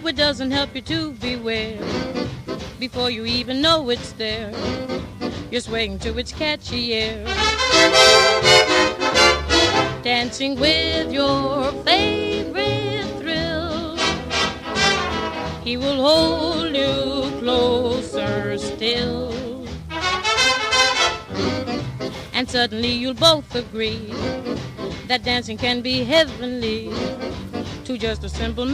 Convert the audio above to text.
it doesn't help you to beware. Before you even know it's there, you're swaying to its catchy air. Dancing with your favorite thrill, he will hold you closer still. And suddenly you'll both agree that dancing can be heavenly to just a simple